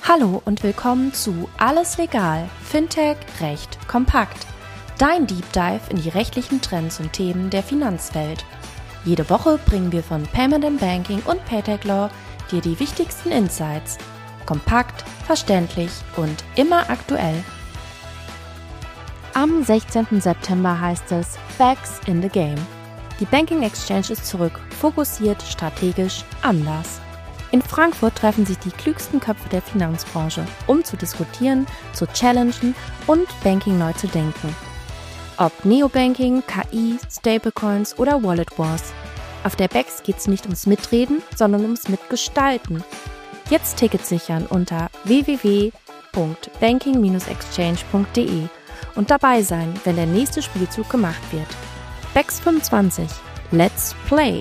Hallo und willkommen zu Alles Legal, Fintech, Recht, kompakt. Dein Deep Dive in die rechtlichen Trends und Themen der Finanzwelt. Jede Woche bringen wir von Payment & Banking und Paytech Law dir die wichtigsten Insights. Kompakt, verständlich und immer aktuell. Am 16. September heißt es Back's in the Game. Die Banking Exchange ist zurück, fokussiert, strategisch, anders. In Frankfurt treffen sich die klügsten Köpfe der Finanzbranche, um zu diskutieren, zu challengen und Banking neu zu denken. Ob Neobanking, KI, Stablecoins oder Wallet Wars. Auf der BEX geht's nicht ums Mitreden, sondern ums Mitgestalten. Jetzt Tickets sichern unter www.banking-exchange.de und dabei sein, wenn der nächste Spielzug gemacht wird. BEX 25. Let's play!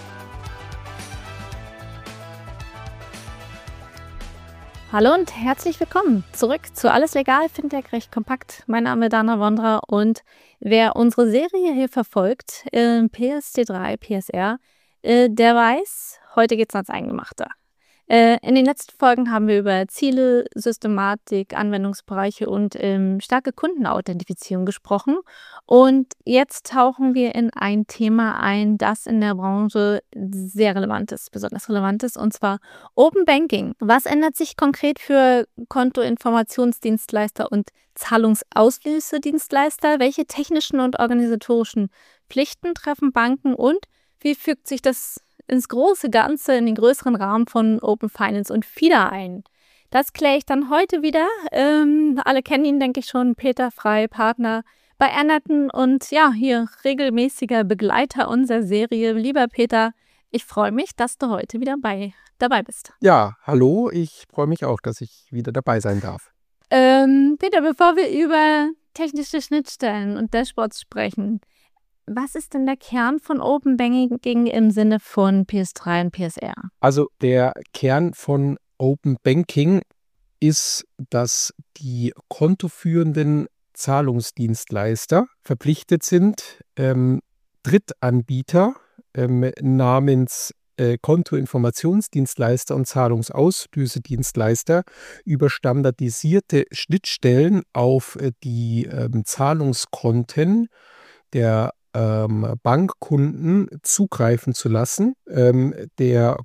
Hallo und herzlich willkommen zurück zu Alles Legal, Fintech, Recht, kompakt. Mein Name ist Dana Wondra und wer unsere Serie hier verfolgt, PSD3, PSR, der weiß, heute geht's ans Eingemachte. In den letzten Folgen haben wir über Ziele, Systematik, Anwendungsbereiche und starke Kundenauthentifizierung gesprochen. Und jetzt tauchen wir in ein Thema ein, das in der Branche sehr relevant ist, besonders relevant ist, und zwar Open Banking. Was ändert sich konkret für Kontoinformationsdienstleister und Zahlungsauslösedienstleister? Welche technischen und organisatorischen Pflichten treffen Banken und wie fügt sich das ins große Ganze, in den größeren Rahmen von Open Finance und FIDA ein? Das kläre ich dann heute wieder. Alle kennen ihn, denke ich schon, Peter Frey, Partner bei Anderton und ja, hier regelmäßiger Begleiter unserer Serie. Lieber Peter, ich freue mich, dass du heute wieder dabei bist. Ja, hallo, ich freue mich auch, dass ich wieder dabei sein darf. Peter, bevor wir über technische Schnittstellen und Dashboards sprechen, was ist denn der Kern von Open Banking im Sinne von PS3 und PSR? Also der Kern von Open Banking ist, dass die kontoführenden Zahlungsdienstleister verpflichtet sind, Drittanbieter namens Kontoinformationsdienstleister und Zahlungsauslösedienstleister über standardisierte Schnittstellen auf die Zahlungskonten der Bankkunden zugreifen zu lassen. Der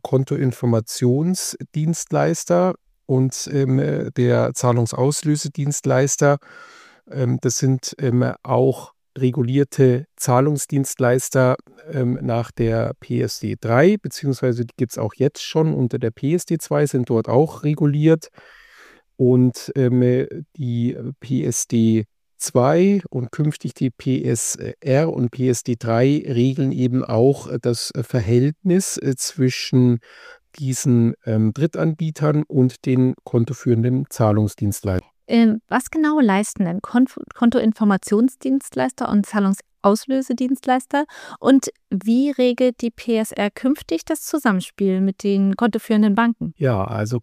Kontoinformationsdienstleister und der Zahlungsauslösedienstleister, das sind auch regulierte Zahlungsdienstleister nach der PSD3, beziehungsweise die gibt es auch jetzt schon unter der PSD2, sind dort auch reguliert. Und die PSD2 und künftig die PSR und PSD3 regeln eben auch das Verhältnis zwischen diesen Drittanbietern und den kontoführenden Zahlungsdienstleistern. Was genau leisten denn Kontoinformationsdienstleister und Zahlungsauslösedienstleister und wie regelt die PSR künftig das Zusammenspiel mit den kontoführenden Banken? Ja, also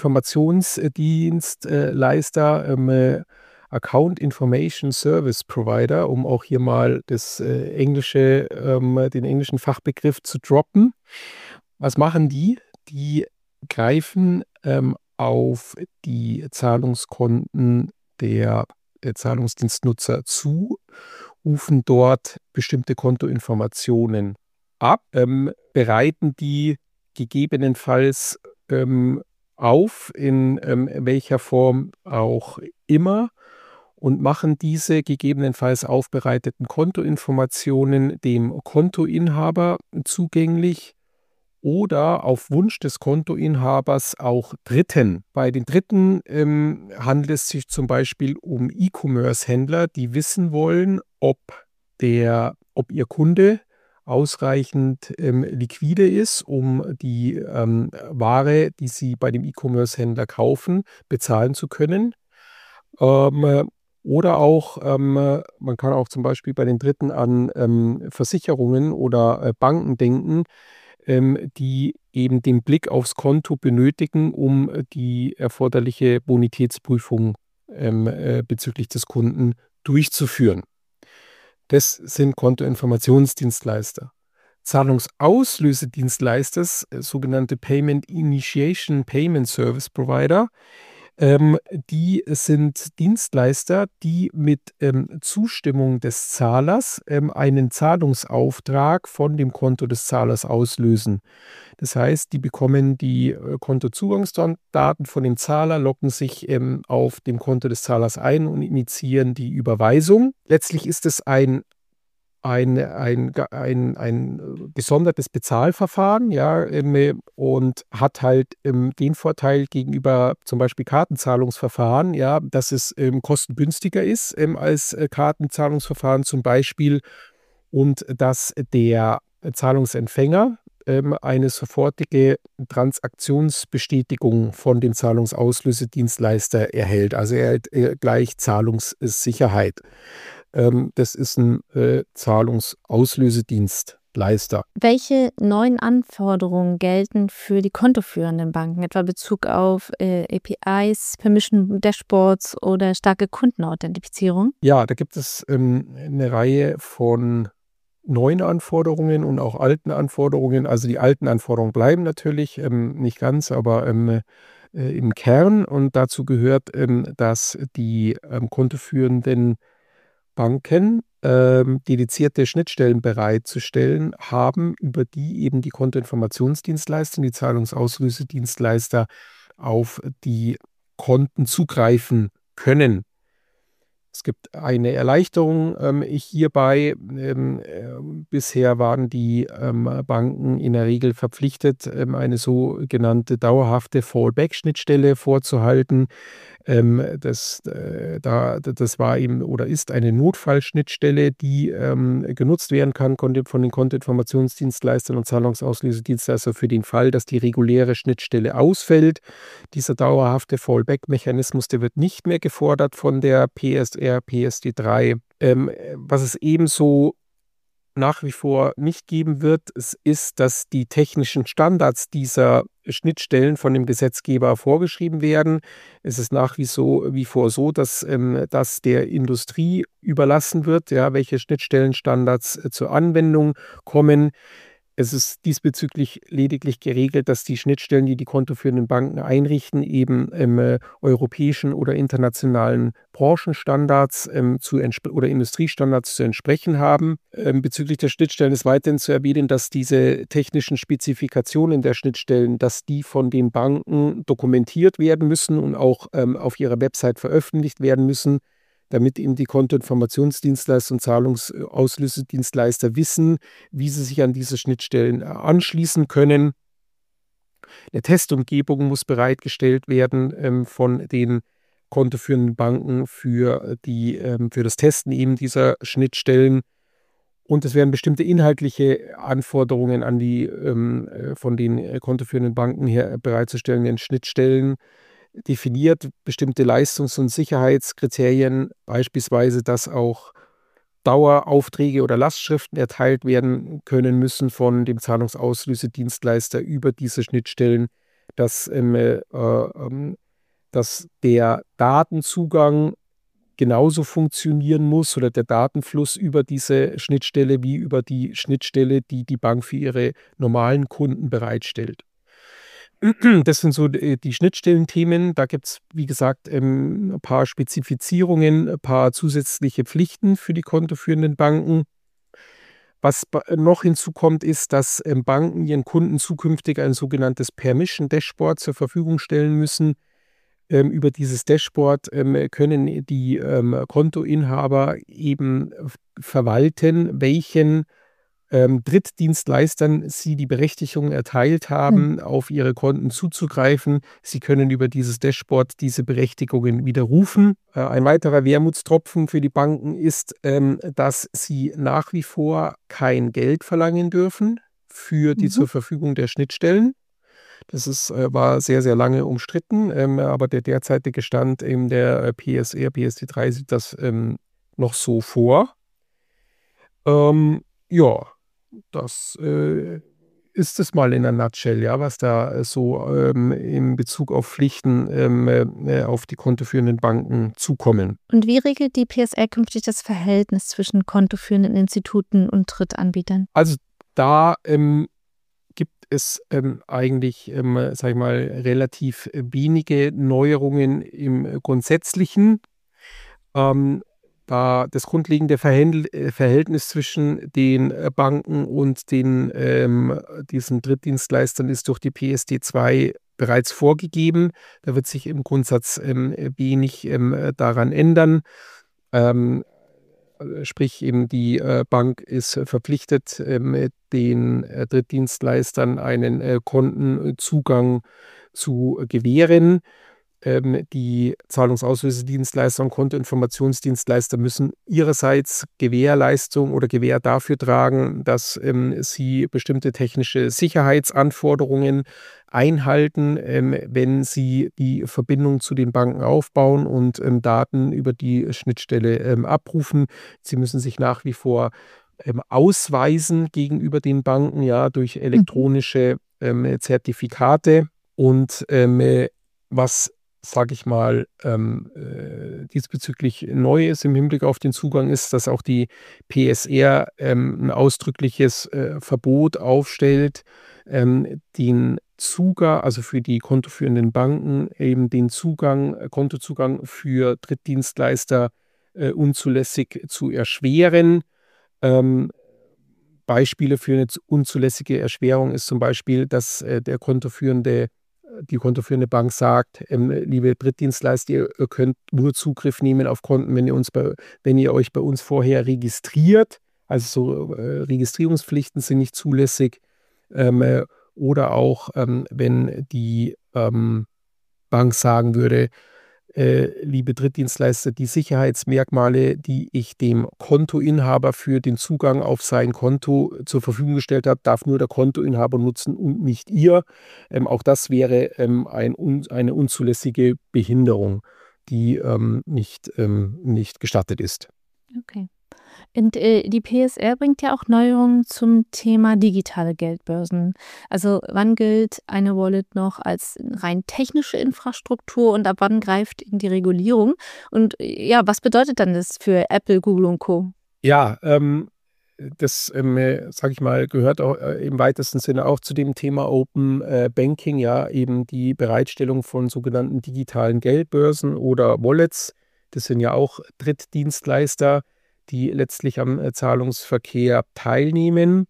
Kontoinformationsdienstleister, Account Information Service Provider, um auch hier mal den englischen Fachbegriff zu droppen. Was machen die? Die greifen auf die Zahlungskonten der Zahlungsdienstnutzer zu, rufen dort bestimmte Kontoinformationen ab, bereiten die gegebenenfalls auf, in welcher Form auch immer, und machen diese gegebenenfalls aufbereiteten Kontoinformationen dem Kontoinhaber zugänglich oder auf Wunsch des Kontoinhabers auch Dritten. Bei den Dritten handelt es sich zum Beispiel um E-Commerce-Händler, die wissen wollen, ob ihr Kunde ausreichend liquide ist, um die Ware, die sie bei dem E-Commerce-Händler kaufen, bezahlen zu können. Oder auch, man kann auch zum Beispiel bei den Dritten an Versicherungen oder Banken denken, die eben den Blick aufs Konto benötigen, um die erforderliche Bonitätsprüfung bezüglich des Kunden durchzuführen. Das sind Kontoinformationsdienstleister. Zahlungsauslösedienstleister, sogenannte Payment Initiation Payment Service Provider, Die sind Dienstleister, die mit Zustimmung des Zahlers einen Zahlungsauftrag von dem Konto des Zahlers auslösen. Das heißt, die bekommen die Kontozugangsdaten von dem Zahler, loggen sich auf dem Konto des Zahlers ein und initiieren die Überweisung. Letztlich ist es ein gesondertes Bezahlverfahren, ja, und hat halt den Vorteil gegenüber zum Beispiel Kartenzahlungsverfahren, ja, dass es kostengünstiger ist als Kartenzahlungsverfahren zum Beispiel und dass der Zahlungsempfänger eine sofortige Transaktionsbestätigung von dem Zahlungsauslösedienstleister erhält. Also er erhält gleich Zahlungssicherheit. Das ist ein Zahlungsauslösedienstleister. Welche neuen Anforderungen gelten für die kontoführenden Banken, etwa Bezug auf APIs, Permission Dashboards oder starke Kundenauthentifizierung? Ja, da gibt es eine Reihe von neuen Anforderungen und auch alten Anforderungen. Also die alten Anforderungen bleiben natürlich nicht ganz, aber im Kern. Und dazu gehört, dass die kontoführenden Banken dedizierte Schnittstellen bereitzustellen haben, über die eben die Kontoinformationsdienstleister, die Zahlungsauslösedienstleister auf die Konten zugreifen können. Es gibt eine Erleichterung hierbei. Bisher waren die Banken in der Regel verpflichtet, eine sogenannte dauerhafte Fallback-Schnittstelle vorzuhalten. Das war eben oder ist eine Notfallschnittstelle, die genutzt werden kann von den Kontoinformationsdienstleistern und Zahlungsauslösedienstleistern für den Fall, dass die reguläre Schnittstelle ausfällt. Dieser dauerhafte Fallback-Mechanismus, der wird nicht mehr gefordert von der PSR, PSD3. Was es ebenso nach wie vor nicht geben wird, ist, dass die technischen Standards dieser Schnittstellen von dem Gesetzgeber vorgeschrieben werden. Es ist nach wie vor so, dass das der Industrie überlassen wird, ja, welche Schnittstellenstandards zur Anwendung kommen. Es ist diesbezüglich lediglich geregelt, dass die Schnittstellen, die die kontoführenden Banken einrichten, eben europäischen oder internationalen Branchenstandards oder Industriestandards zu entsprechen haben. Bezüglich der Schnittstellen ist weiterhin zu erwähnen, dass diese technischen Spezifikationen der Schnittstellen, dass die von den Banken dokumentiert werden müssen und auch auf ihrer Website veröffentlicht werden müssen, damit eben die Kontoinformationsdienstleister und Zahlungsauslösedienstleister wissen, wie sie sich an diese Schnittstellen anschließen können. Eine Testumgebung muss bereitgestellt werden von den kontoführenden Banken für das Testen eben dieser Schnittstellen. Und es werden bestimmte inhaltliche Anforderungen an die von den kontoführenden Banken her bereitzustellenden Schnittstellen definiert, bestimmte Leistungs- und Sicherheitskriterien, beispielsweise, dass auch Daueraufträge oder Lastschriften erteilt werden können müssen von dem Zahlungsauslösedienstleister über diese Schnittstellen, dass der Datenzugang genauso funktionieren muss oder der Datenfluss über diese Schnittstelle wie über die Schnittstelle, die die Bank für ihre normalen Kunden bereitstellt. Das sind so die Schnittstellenthemen. Da gibt es, wie gesagt, ein paar Spezifizierungen, ein paar zusätzliche Pflichten für die kontoführenden Banken. Was noch hinzukommt, ist, dass Banken ihren Kunden zukünftig ein sogenanntes Permission Dashboard zur Verfügung stellen müssen. Über dieses Dashboard können die Kontoinhaber eben verwalten, welchen Drittdienstleistern sie die Berechtigung erteilt haben, auf ihre Konten zuzugreifen. Sie können über dieses Dashboard diese Berechtigungen widerrufen. Ein weiterer Wermutstropfen für die Banken ist, dass sie nach wie vor kein Geld verlangen dürfen für die zur Verfügung der Schnittstellen. Das war sehr, sehr lange umstritten, aber der derzeitige Stand in der PSR, PSD3 sieht das noch so vor. Ja, das ist es mal in a nutshell, ja, was da so in Bezug auf Pflichten auf die kontoführenden Banken zukommen. Und wie regelt die PSR künftig das Verhältnis zwischen kontoführenden Instituten und Drittanbietern? Also da gibt es eigentlich, sage ich mal, relativ wenige Neuerungen im Grundsätzlichen. Ähm, Da das grundlegende Verhältnis zwischen den Banken und diesen Drittdienstleistern ist durch die PSD2 bereits vorgegeben. Da wird sich im Grundsatz wenig daran ändern. Ähm, Sprich, eben die Bank ist verpflichtet, den Drittdienstleistern einen Kontenzugang zu gewähren. Die Zahlungsauslösedienstleister und Kontoinformationsdienstleister müssen ihrerseits Gewährleistung oder Gewähr dafür tragen, dass sie bestimmte technische Sicherheitsanforderungen einhalten, wenn sie die Verbindung zu den Banken aufbauen und Daten über die Schnittstelle abrufen. Sie müssen sich nach wie vor ausweisen gegenüber den Banken, ja, durch elektronische Zertifikate. Und was, sage ich mal, diesbezüglich neu ist im Hinblick auf den Zugang, ist, dass auch die PSR ein ausdrückliches Verbot aufstellt, den Zugang, also für die kontoführenden Banken, eben den Kontozugang für Drittdienstleister unzulässig zu erschweren. Ähm, Beispiele für eine unzulässige Erschwerung ist zum Beispiel, dass die kontoführende Bank sagt, liebe Drittdienstleister, ihr könnt nur Zugriff nehmen auf Konten, wenn ihr euch bei uns vorher registriert. Also so Registrierungspflichten sind nicht zulässig. Oder auch, wenn die Bank sagen würde, liebe Drittdienstleister, die Sicherheitsmerkmale, die ich dem Kontoinhaber für den Zugang auf sein Konto zur Verfügung gestellt habe, darf nur der Kontoinhaber nutzen und nicht ihr. Auch das wäre eine unzulässige Behinderung, die nicht gestattet ist. Okay. Und die PSR bringt ja auch Neuerungen zum Thema digitale Geldbörsen. Also wann gilt eine Wallet noch als rein technische Infrastruktur und ab wann greift in die Regulierung? Und ja, was bedeutet dann das für Apple, Google und Co.? Ja, das, sage ich mal, gehört auch im weitesten Sinne auch zu dem Thema Open Banking, ja, eben die Bereitstellung von sogenannten digitalen Geldbörsen oder Wallets. Das sind ja auch Drittdienstleister, die letztlich am Zahlungsverkehr teilnehmen.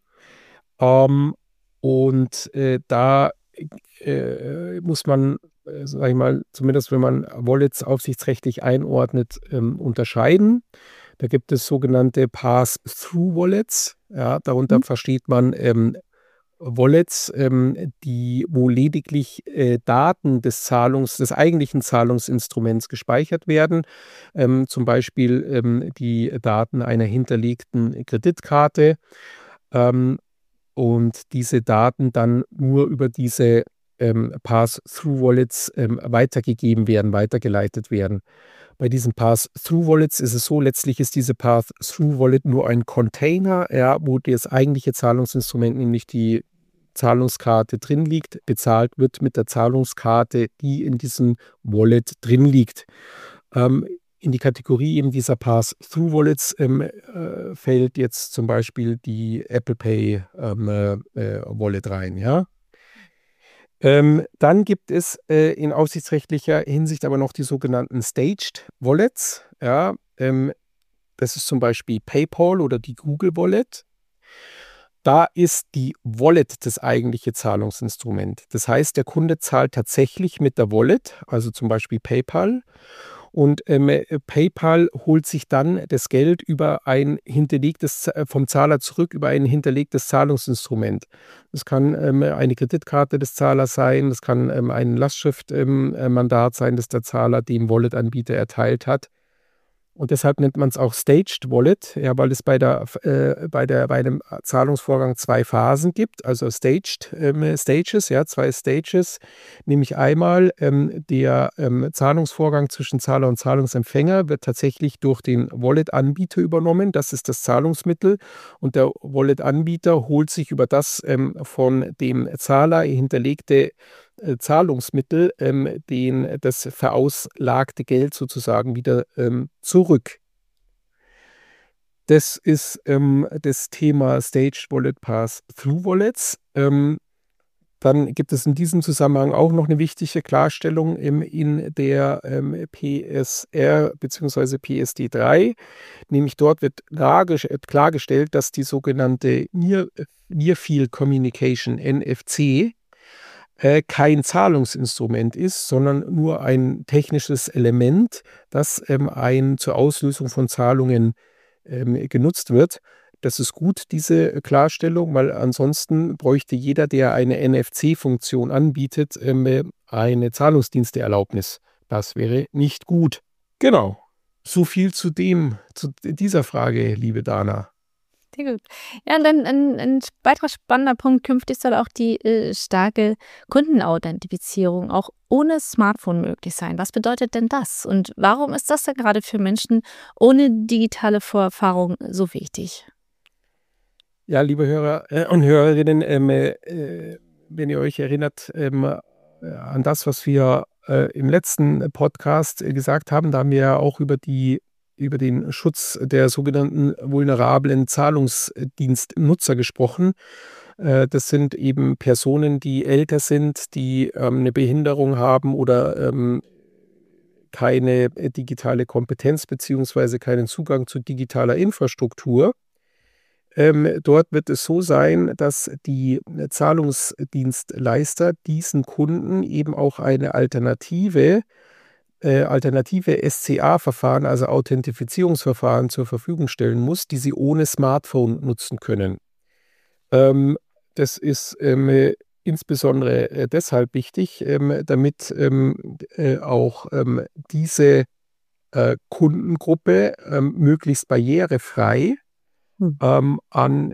Und da muss man, sage ich mal, zumindest wenn man Wallets aufsichtsrechtlich einordnet, unterscheiden. Da gibt es sogenannte Pass-Through-Wallets. Ja, darunter versteht man Wallets, wo lediglich Daten des eigentlichen Zahlungsinstruments gespeichert werden. Zum Beispiel die Daten einer hinterlegten Kreditkarte. Und diese Daten dann nur über diese Pass-Through-Wallets weitergeleitet werden. Bei diesen Pass-Through-Wallets ist es so, letztlich ist diese Pass-Through-Wallet nur ein Container, ja, wo das eigentliche Zahlungsinstrument, nämlich die Zahlungskarte drin liegt, bezahlt wird mit der Zahlungskarte, die in diesem Wallet drin liegt. In die Kategorie eben dieser Pass-Through-Wallets fällt jetzt zum Beispiel die Apple Pay Wallet rein, ja. Dann gibt es in aufsichtsrechtlicher Hinsicht aber noch die sogenannten Staged Wallets. Ja, das ist zum Beispiel PayPal oder die Google Wallet. Da ist die Wallet das eigentliche Zahlungsinstrument. Das heißt, der Kunde zahlt tatsächlich mit der Wallet, also zum Beispiel PayPal. Und PayPal holt sich dann das Geld vom Zahler zurück über ein hinterlegtes Zahlungsinstrument. Das kann eine Kreditkarte des Zahlers sein, das kann ein Lastschriftmandat sein, das der Zahler dem Wallet-Anbieter erteilt hat. Und deshalb nennt man es auch Staged Wallet, ja, weil es bei einem Zahlungsvorgang zwei Phasen gibt, also Stages, ja, zwei Stages, nämlich einmal der Zahlungsvorgang zwischen Zahler und Zahlungsempfänger wird tatsächlich durch den Wallet-Anbieter übernommen, das ist das Zahlungsmittel und der Wallet-Anbieter holt sich über das von dem Zahler hinterlegte Zahlungsmittel, das verauslagte Geld sozusagen wieder zurück. Das ist das Thema Staged Wallet Pass-Through Wallets. Dann gibt es in diesem Zusammenhang auch noch eine wichtige Klarstellung in der PSR bzw. PSD3. Nämlich dort wird klargestellt, dass die sogenannte Near Field Communication, NFC, kein Zahlungsinstrument ist, sondern nur ein technisches Element, das zur Auslösung von Zahlungen genutzt wird. Das ist gut, diese Klarstellung, weil ansonsten bräuchte jeder, der eine NFC-Funktion anbietet, eine Zahlungsdiensteerlaubnis. Das wäre nicht gut. Genau. So viel zu dieser Frage, liebe Dana. Sehr gut. Ja, und dann ein weiterer spannender Punkt künftig soll auch die starke Kundenauthentifizierung auch ohne Smartphone möglich sein. Was bedeutet denn das? Und warum ist das da gerade für Menschen ohne digitale Vorerfahrung so wichtig? Ja, liebe Hörer und Hörerinnen, wenn ihr euch erinnert an das, was wir im letzten Podcast gesagt haben, da haben wir ja auch über den Schutz der sogenannten vulnerablen Zahlungsdienstnutzer gesprochen. Das sind eben Personen, die älter sind, die eine Behinderung haben oder keine digitale Kompetenz bzw. keinen Zugang zu digitaler Infrastruktur. Dort wird es so sein, dass die Zahlungsdienstleister diesen Kunden eben auch eine alternative SCA-Verfahren, also Authentifizierungsverfahren, zur Verfügung stellen muss, die sie ohne Smartphone nutzen können. Das ist insbesondere deshalb wichtig, damit auch diese Kundengruppe möglichst barrierefrei an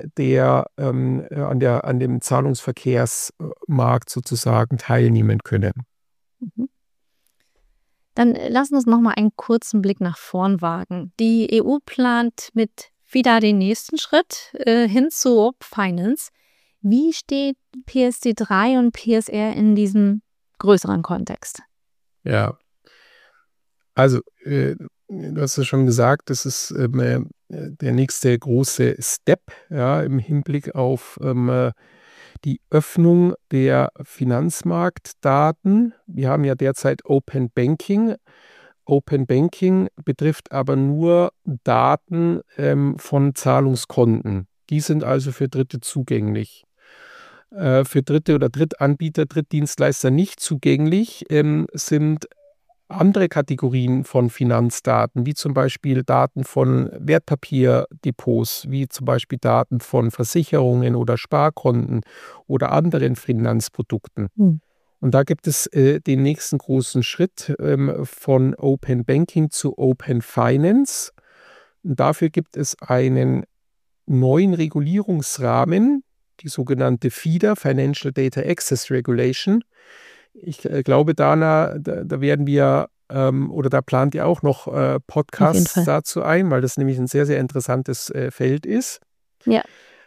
dem Zahlungsverkehrsmarkt sozusagen teilnehmen können. Mhm. Dann lassen uns noch mal einen kurzen Blick nach vorn wagen. Die EU plant mit FIDA den nächsten Schritt hin zu Open Finance. Wie steht PSD3 und PSR in diesem größeren Kontext? Ja, also du hast es schon gesagt, das ist der nächste große Step, ja, im Hinblick auf die Öffnung der Finanzmarktdaten. Wir haben ja derzeit Open Banking. Open Banking betrifft aber nur Daten von Zahlungskonten. Die sind also für Dritte zugänglich. Für Dritte oder Drittanbieter, Drittdienstleister nicht zugänglich sind andere Kategorien von Finanzdaten, wie zum Beispiel Daten von Wertpapierdepots, wie zum Beispiel Daten von Versicherungen oder Sparkonten oder anderen Finanzprodukten. Und da gibt es den nächsten großen Schritt von Open Banking zu Open Finance. Und dafür gibt es einen neuen Regulierungsrahmen, die sogenannte FIDA, Financial Data Access Regulation. Ich glaube, Dana, da werden wir oder da plant ihr auch noch Podcasts dazu ein, weil das nämlich ein sehr, sehr interessantes Feld ist. Ja.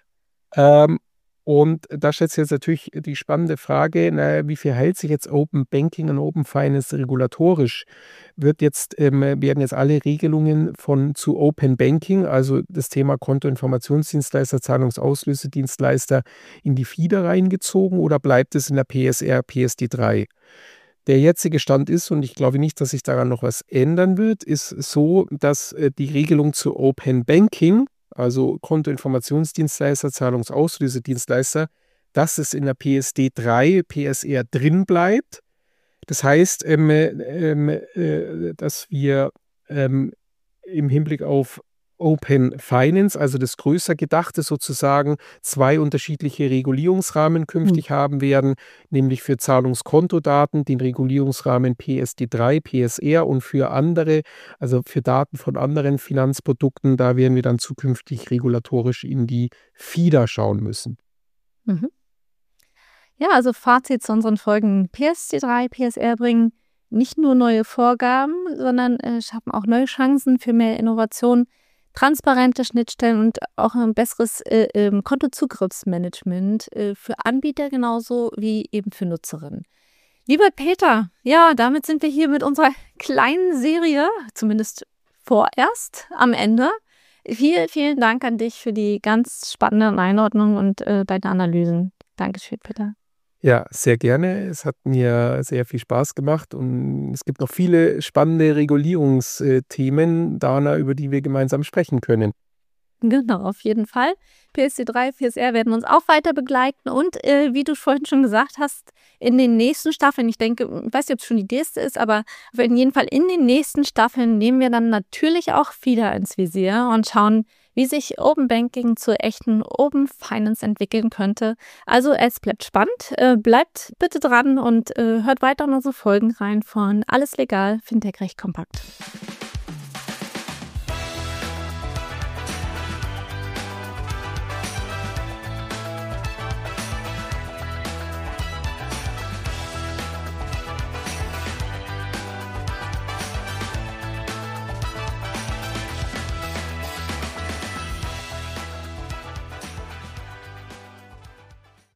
Und da stellt sich jetzt natürlich die spannende Frage, wie verhält sich jetzt Open Banking und Open Finance regulatorisch? Werden jetzt alle Regelungen zu Open Banking, also das Thema Kontoinformationsdienstleister, Zahlungsauslösedienstleister, in die FIDA reingezogen oder bleibt es in der PSR, PSD3? Der jetzige Stand ist, und ich glaube nicht, dass sich daran noch was ändern wird, ist so, dass die Regelung zu Open Banking, also Kontoinformationsdienstleister, Zahlungsauslösedienstleister, dass es in der PSD3, PSR drin bleibt. Das heißt, dass wir im Hinblick auf Open Finance, also das größer Gedachte sozusagen, zwei unterschiedliche Regulierungsrahmen künftig haben werden, nämlich für Zahlungskontodaten den Regulierungsrahmen PSD3, PSR und für andere, also für Daten von anderen Finanzprodukten, da werden wir dann zukünftig regulatorisch in die FIDA schauen müssen. Ja, also Fazit zu unseren Folgen: PSD3, PSR bringen nicht nur neue Vorgaben, sondern schaffen auch neue Chancen für mehr Innovation, transparente Schnittstellen und auch ein besseres Kontozugriffsmanagement für Anbieter genauso wie eben für Nutzerinnen. Lieber Peter, ja, damit sind wir hier mit unserer kleinen Serie, zumindest vorerst, am Ende. Vielen, vielen Dank an dich für die ganz spannenden Einordnungen und deine Analysen. Dankeschön, Peter. Ja, sehr gerne. Es hat mir sehr viel Spaß gemacht und es gibt noch viele spannende Regulierungsthemen, Dana, über die wir gemeinsam sprechen können. Genau, auf jeden Fall. PSD3, PSR werden uns auch weiter begleiten und wie du vorhin schon gesagt hast, in den nächsten Staffeln, ich denke, ich weiß nicht, ob es schon die nächste ist, aber in jedem Fall in den nächsten Staffeln nehmen wir dann natürlich auch FIDA ins Visier und schauen, wie sich Open Banking zur echten Open Finance entwickeln könnte. Also es bleibt spannend, bleibt bitte dran und hört weiter in unsere Folgen rein von Alles Legal, Fintech recht kompakt.